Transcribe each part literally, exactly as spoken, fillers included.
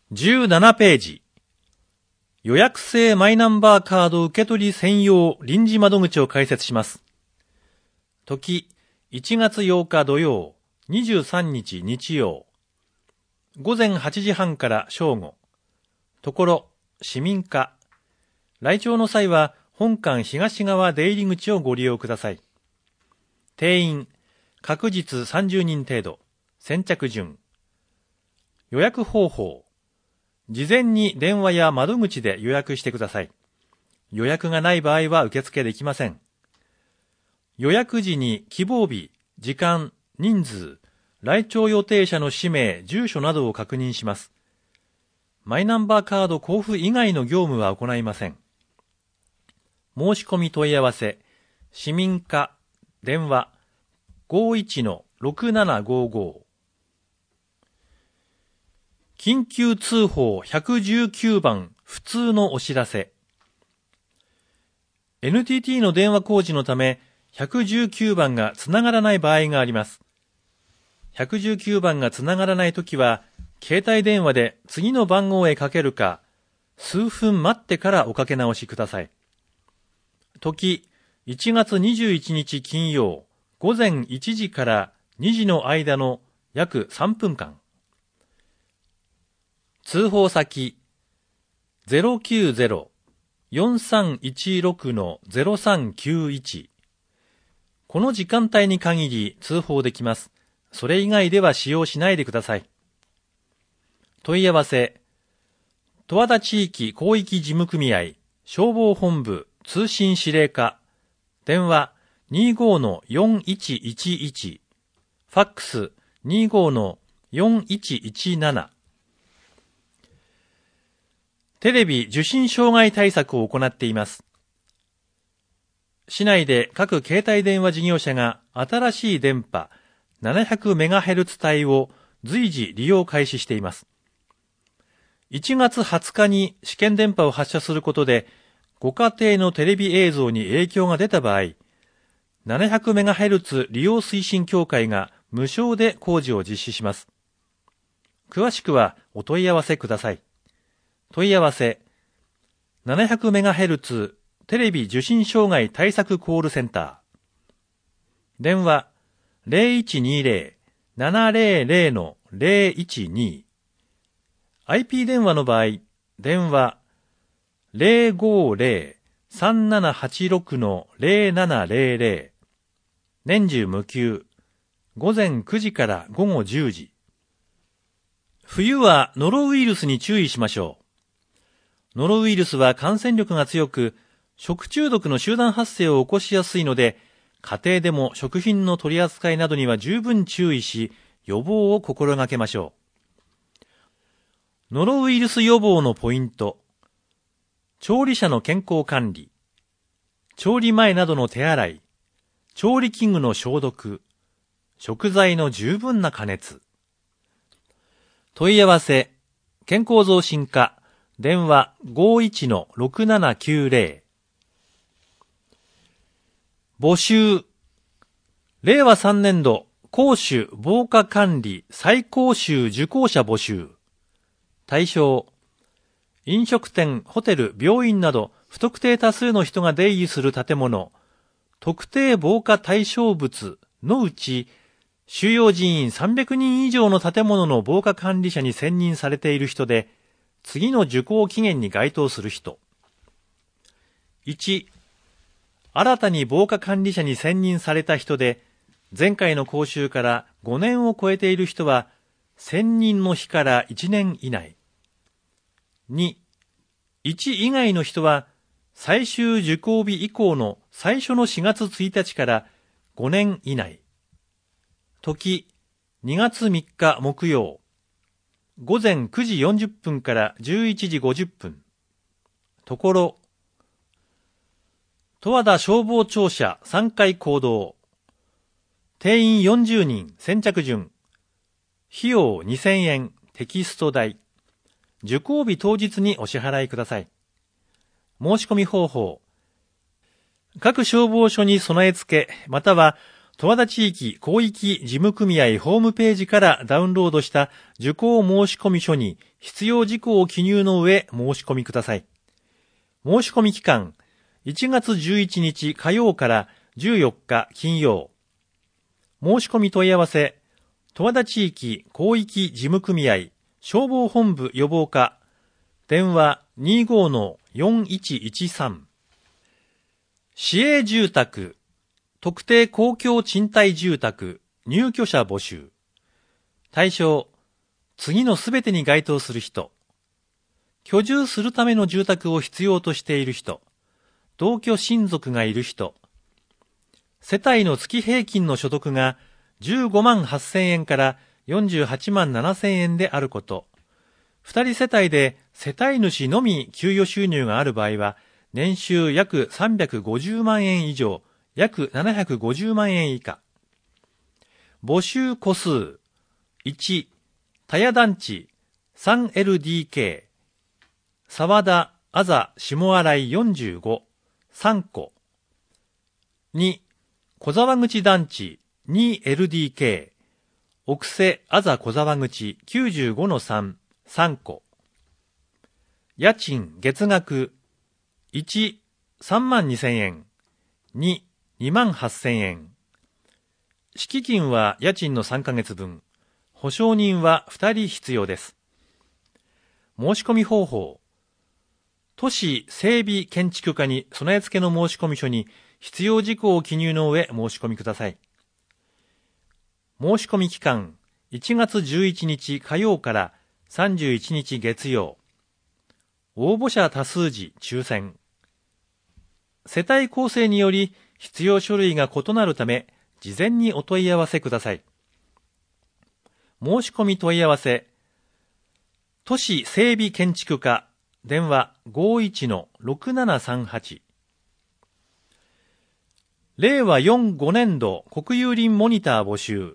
じゅうななページ。予約制マイナンバーカード受取専用臨時窓口を開設します。時、いちがつようか土曜、にじゅうさんにち日曜。午前はちじはんから正午。ところ、市民課。来庁の際は本館東側出入り口をご利用ください。定員、確実さんじゅうにん程度。先着順。予約方法。事前に電話や窓口で予約してください。予約がない場合は受付できません。予約時に希望日、時間、人数、来庁予定者の氏名、住所などを確認します。マイナンバーカード交付以外の業務は行いません。申し込み問い合わせ、市民課、電話、ごいちのろくななごご。緊急通報ひゃくじゅうきゅうばん普通のお知らせ。エヌティーティー の電話工事のためひゃくじゅうきゅうばんがつながらない場合があります。ひゃくじゅうきゅうばんがつながらないときは、携帯電話で次の番号へかけるか、数分待ってからおかけ直しください。時、いちがつにじゅういちにち金曜、午前いちじからにじの間の約さんぷんかん。通報先 ゼロきゅうゼロ よんさんいちろく ゼロさんきゅういち。この時間帯に限り通報できます。それ以外では使用しないでください。問い合わせ、十和田地域広域事務組合消防本部通信指令課、電話 にじゅうごのよんいちいちいち、ファックス にじゅうごのよんいちいちなな。テレビ受信障害対策を行っています。市内で各携帯電話事業者が新しい電波 ななひゃくメガヘルツ 帯を随時利用開始しています。いちがつはつかに試験電波を発射することで、ご家庭のテレビ映像に影響が出た場合、ななひゃくメガヘルツ 利用推進協会が無償で工事を実施します。詳しくはお問い合わせください。問い合わせ ななひゃくメガヘルツ テレビ受信障害対策コールセンター。電話 ゼロいちにゼロ ななゼロゼロ ゼロいちに。アイピー 電話の場合、電話 ゼロごゼロ さんななはちろく ゼロななゼロゼロ。年中無休。午前くじから午後じゅうじ。冬はノロウイルスに注意しましょう。ノロウイルスは感染力が強く、食中毒の集団発生を起こしやすいので、家庭でも食品の取り扱いなどには十分注意し、予防を心がけましょう。ノロウイルス予防のポイント。調理者の健康管理。調理前などの手洗い。調理器具の消毒。食材の十分な加熱。問い合わせ。健康増進課。電話 ごいちのろくななきゅうゼロ。募集。れいわさんねんど公主防火管理再講習受講者募集。対象。飲食店、ホテル、病院など不特定多数の人が出入りする建物、特定防火対象物のうち、収容人員さんびゃくにん以上の建物の防火管理者に選任されている人で、次の受講期限に該当する人。いち、新たに防火管理者に選任された人で、前回の講習からごねんを超えている人は、選任の日からいちねん以内。に、いち以外の人は、最終受講日以降の最初のしがつついたちからごねん以内。時、にがつみっか木曜。午前くじよんじゅっぷんからじゅういちじごじゅっぷん。ところ、十和田消防庁舎さんかい講堂。定員よんじゅうにん先着順。費用にせんえんテキスト代。受講日当日にお支払いください。申し込み方法。各消防署に備え付け、または十和田地域広域事務組合ホームページからダウンロードした受講申込書に必要事項を記入の上申し込みください。申し込み期間、いちがつじゅういちにち火曜からじゅうよっか金曜。申し込み問い合わせ、十和田地域広域事務組合消防本部予防課、電話 にじゅうごのよんいちいちさん。市営住宅、特定公共賃貸住宅、入居者募集。対象、次のすべてに該当する人。居住するための住宅を必要としている人。同居親族がいる人。世帯の月平均の所得がじゅうごまんはっせんえんからよんじゅうはちまんななせんえんであること。二人世帯で世帯主のみ給与収入がある場合は、年収約さんびゃくごじゅうまんえん以上、約ななひゃくごじゅうまんえん以下。募集戸数。いち、田谷団地 スリーエルディーケー。沢田、あざ、下新井よんじゅうご、さんこ。に、小沢口団地 にエルディーケー。奥瀬、あざ小沢口 きゅうじゅうごのさん、さんこ。家賃月額いち、さんまんにせんえん。に、にまんはっせんえん。敷金は家賃のさんかげつぶん。保証人はふたり必要です。申し込み方法。都市整備建築課に備え付けの申込書に必要事項を記入の上申し込みください。申し込み期間、いちがつじゅういちにち火曜からさんじゅういちにち月曜。応募者多数時抽選。世帯構成により必要書類が異なるため、事前にお問い合わせください。申し込み問い合わせ。都市整備建築課、電話 ごいちのろくななさんはち。れいわよんごねんど国有林モニター募集。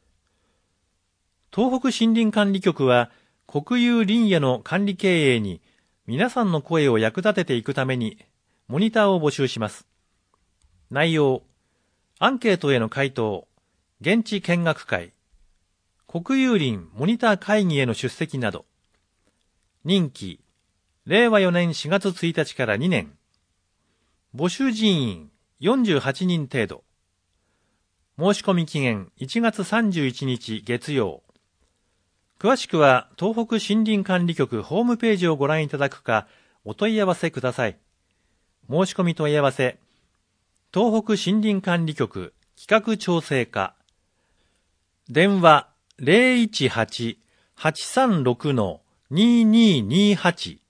東北森林管理局は国有林野の管理経営に皆さんの声を役立てていくためにモニターを募集します。内容、アンケートへの回答、現地見学会、国有林モニター会議への出席など。任期、れいわよねんしがつついたちからにねん。募集人員よんじゅうはちにん程度。申し込み期限いちがつさんじゅういちにち月曜。詳しくは東北森林管理局ホームページをご覧いただくかお問い合わせください。申し込み問い合わせ、東北森林管理局企画調整課。電話 ゼロいちはち はちさんろく にーにーにーはち。